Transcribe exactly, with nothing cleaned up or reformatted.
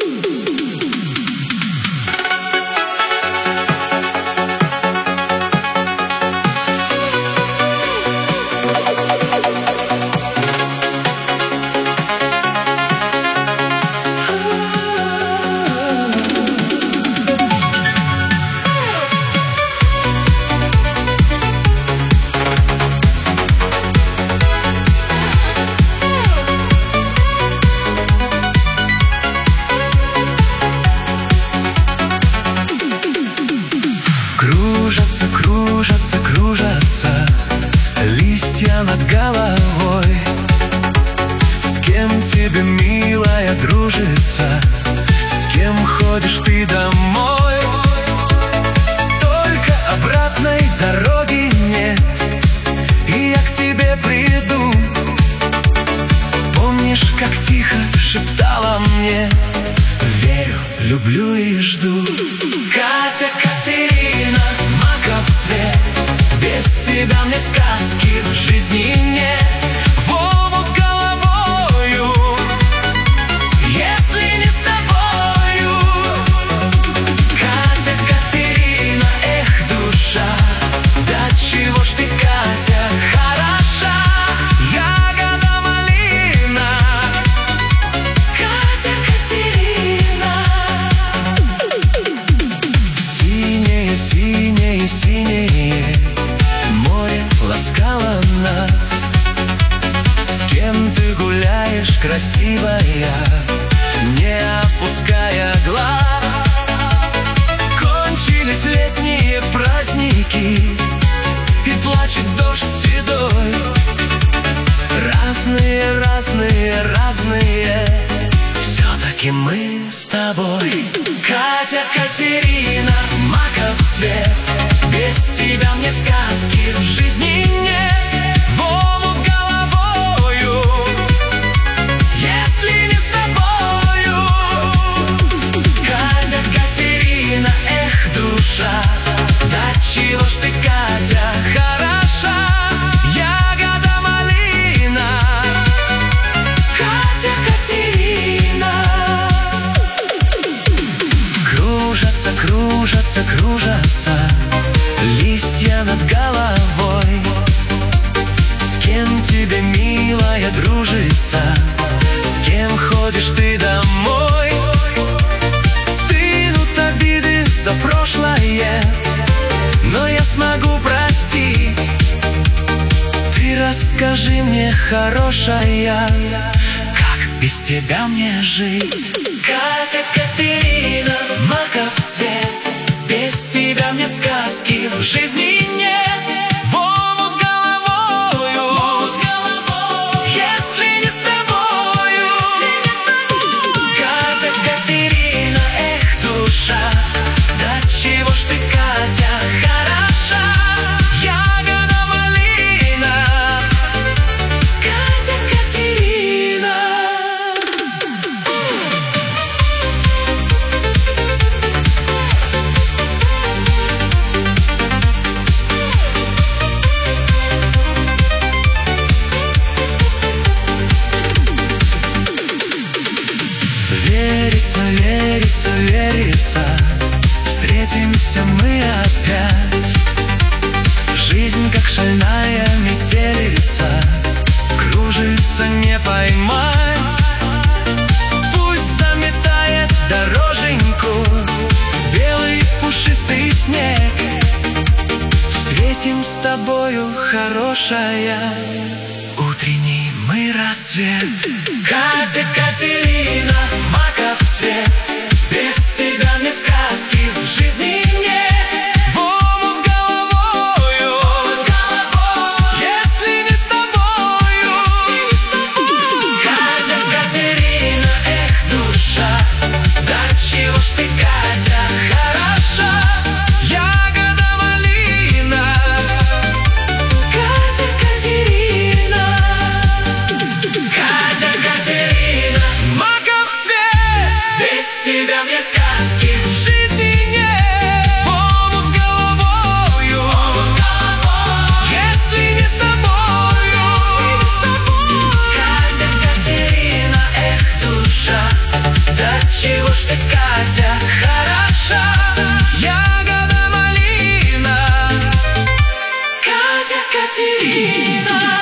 Кружатся, кружатся, кружатся листья над головой. С кем тебе, милая, дружится? С кем ходишь ты домой? Только обратной дороги нет, и я к тебе приду. Помнишь, как тихо шептала мне: верю, люблю и жду. Катя, Катерина, маков цвет, без тебя мне сказки в жизни нет. В омут головою, если не с тобою. Катя, Катерина, эх, душа, да чего ж ты, Катя, хороша? Ягода малина. Катя, Катерина. Синее, синее, синее море ласкало нас. С кем ты гуляешь, красивая, не опуская глаз? Кончились летние праздники, и плачет дождь седой. Разные, разные, разные, все-таки мы с тобой. Катя, Катерина, маков цвет, без тебя мне сказки в жизни нет. В омут головою, если не с тобою. Катя, Катерина, эх, душа, да чего ж ты, Катя, хороша? Ягода малина. Катя, Катерина. Кружатся, кружатся, кружатся листья над головой. С кем тебе, милая, дружится? С кем ходишь ты домой? Стынут обиды за прошлое, но я смогу простить. Ты расскажи мне, хорошая, как без тебя мне жить? Катя, Катерина, маков цвет, без тебя мне сказки в жизни нет. В омут головою, если не с тобою. Катя, Катерина, эх, душа, да чего ж ты, Катя, хороша? Ягода малина. Катя, Катерина. Верится, верится, верится, встретимся мы опять. Жизнь, как шальная метелица, кружится, не поймать. Пусть заметает дороженьку белый пушистый снег. Встретим с тобою, хорошая, утренний мы рассвет. Катя, Катерина, маков цвет, без тебя мне сказки в жизни нет. В омут головою, если не с тобою. Катя, Катерина, эх, душа, да чего ж ты, Катя, хороша? Ягода малина. Катя, Катерина. Катя, Катерина. душа. Да чего ж ты, Катя, хороша, ягода малина, Катя Катерина.